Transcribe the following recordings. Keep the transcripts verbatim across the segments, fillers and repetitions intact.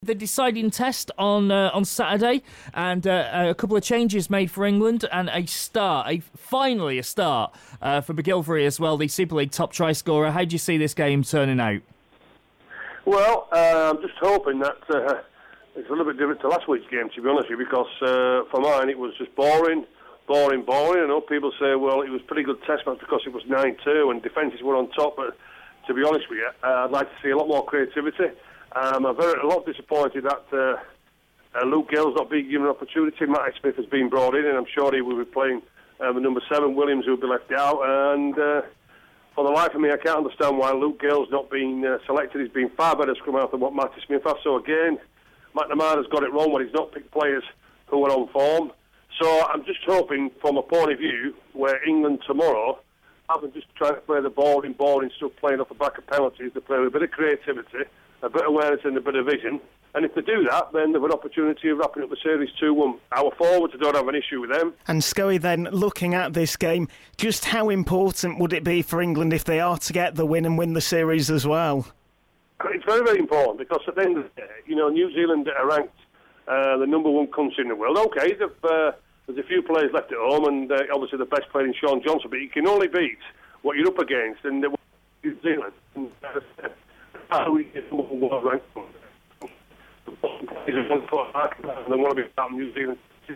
The deciding test on uh, on Saturday, and uh, a couple of changes made for England, and a start, a finally a start uh, for McGillivray as well, the Super League top try scorer. How do you see this game turning out? Well, uh, I'm just hoping that uh, it's a little bit different to last week's game, to be honest with you, because uh, for mine it was just boring, boring, boring. I know people say, well, it was a pretty good test match because it was nine two and defences were on top, but to be honest with you, uh, I'd like to see a lot more creativity. Um, I'm very a lot disappointed that uh, uh, Luke Gill's not being given an opportunity. Matty Smith has been brought in, and I'm sure he will be playing um, the number seven, Williams, who will be left out. And uh, for the life of me, I can't understand why Luke Gill's not been uh, selected. He's been far better scrum half than what Matty Smith has. So again, McNamara's got it wrong when he's not picked players who are on form. So I'm just hoping, from a point of view, where England tomorrow haven't just trying to play the boring, boring stuff, playing off the back of penalties. They play with a bit of creativity, a bit of awareness and a bit of vision, and if they do that, then they've an opportunity of wrapping up the series two one. Our forwards, I don't have an issue with them. And Scully, then, looking at this game, just how important would it be for England if they are to get the win and win the series as well? It's very, very important, because at the end of the day, you know, New Zealand are ranked uh, the number one country in the world. OK, uh, there's a few players left at home, and uh, obviously the best player in Sean Johnson, but you can only beat what you're up against, and uh, New Zealand. And, uh, how we get number one world ranked. The bottom players are one foot back, and they want to be out in New Zealand.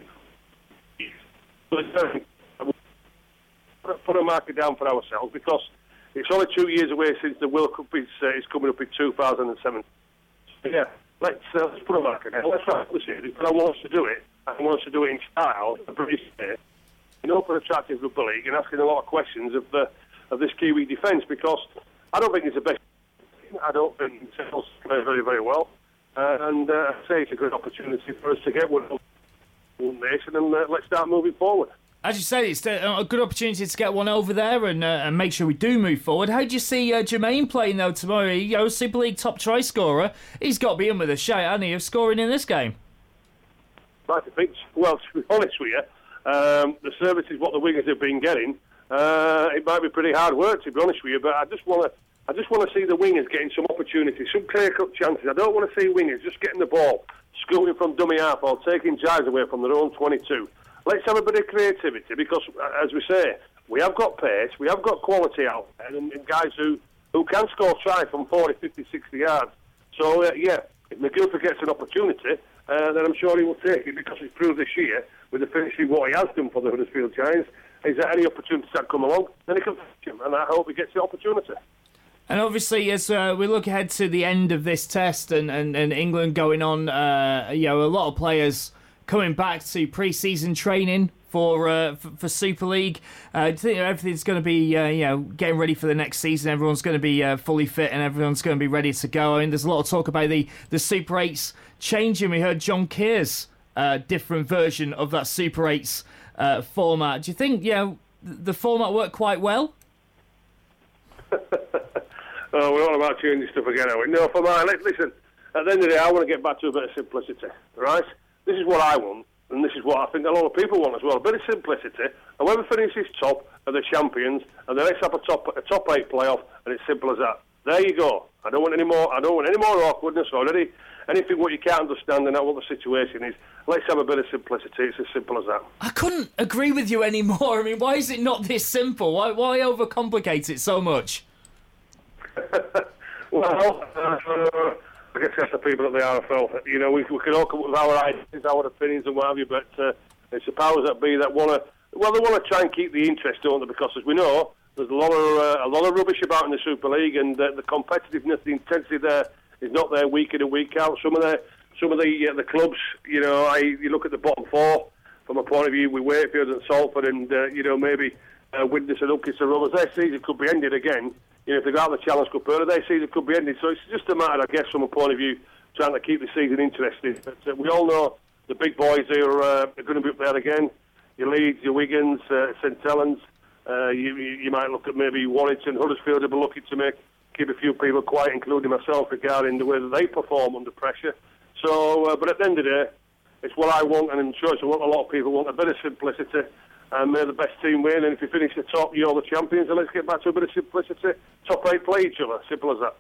So it's very, put a marker down for ourselves, because it's only two years away since the World Cup is, uh, is coming up in two thousand seven. So yeah, let's, uh, let's put a marker down. Let's wrap the series, but I want us to do it. I want us to do it in style, a British state, in open, attractive rugby league, and asking a lot of questions of the of this Kiwi defence, because I don't think it's the best. I don't think it sells play very, very well. Uh, and uh, I say it's a good opportunity for us to get one nation, and uh, let's start moving forward. As you say, it's a good opportunity to get one over there and, uh, and make sure we do move forward. How do you see uh, Jermaine playing, though, tomorrow? You know, Super League top try scorer. He's got to be in with a shout, hasn't he, of scoring in this game? I think, well, to be honest with you, um, the services what the wingers have been getting, uh, it might be pretty hard work, to be honest with you, but I just want to I just want to see the wingers getting some opportunities, some clear-cut chances. I don't want to see wingers just getting the ball, scooting from dummy half or taking drives away from their own twenty-two. Let's have a bit of creativity, because, as we say, we have got pace, we have got quality out there, and, and guys who, who can score tries from forty, fifty, sixty yards. So, uh, yeah, if McGillivray gets an opportunity, uh, then I'm sure he will take it, because he's proved this year, with the finishing what he has done for the Huddersfield Giants, is there any opportunities that come along, then he can finish him, and I hope he gets the opportunity. And obviously, as uh, we look ahead to the end of this test and, and, and England going on, uh, you know, a lot of players coming back to pre-season training for uh, for, for Super League. Uh, do you think everything's going to be, uh, you know, getting ready for the next season? Everyone's going to be uh, fully fit and everyone's going to be ready to go. I mean, there's a lot of talk about the, the Super eights changing. We heard John Keir's uh, different version of that Super eights uh, format. Do you think, you know, the format worked quite well? Oh, we're all about changing stuff again, are we? No, for mine, listen, at the end of the day, I want to get back to a bit of simplicity, right? This is what I want, and this is what I think a lot of people want as well, a bit of simplicity, and whoever finishes top are the champions, and then let's have a top a top eight playoff, and it's simple as that. There you go. I don't want any more, I don't want any more awkwardness or any, anything what you can't understand and not what the situation is. Let's have a bit of simplicity. It's as simple as that. I couldn't agree with you anymore. I mean, why is it not this simple? Why, why overcomplicate it so much? Well, uh, I guess that's the people at the R F L. You know, we, we can all come up with our ideas, our opinions and what have you, but uh, it's the powers that be that want to, well, they want to try and keep the interest, don't they? Because as we know, there's a lot of uh, a lot of rubbish about in the Super League, and uh, the competitiveness, the intensity there is not there week in and week out. Some of the some of the uh, the clubs, you know, I you look at the bottom four from a point of view with Wakefield and Salford, and uh, you know maybe uh, Widnes and Uckis and Rovers, their season could be ended again. You know, if they got out of the Challenge Cup early, their season could be ended. So it's just a matter, I guess, from a point of view, trying to keep the season interesting. But uh, we all know the big boys are, uh, are going to be up there again. Your Leeds, your Wiggins, uh, St Helens. Uh, you, you might look at maybe Warrington, Huddersfield will be looking to make keep a few people quiet, including myself, regarding the way that they perform under pressure. So, uh, but at the end of the day, it's what I want, and I'm sure it's what a lot of people want, a bit of simplicity. And may the best team win, and if you finish the top, you're the champions, and let's get back to a bit of simplicity. Top eight play each other, simple as that.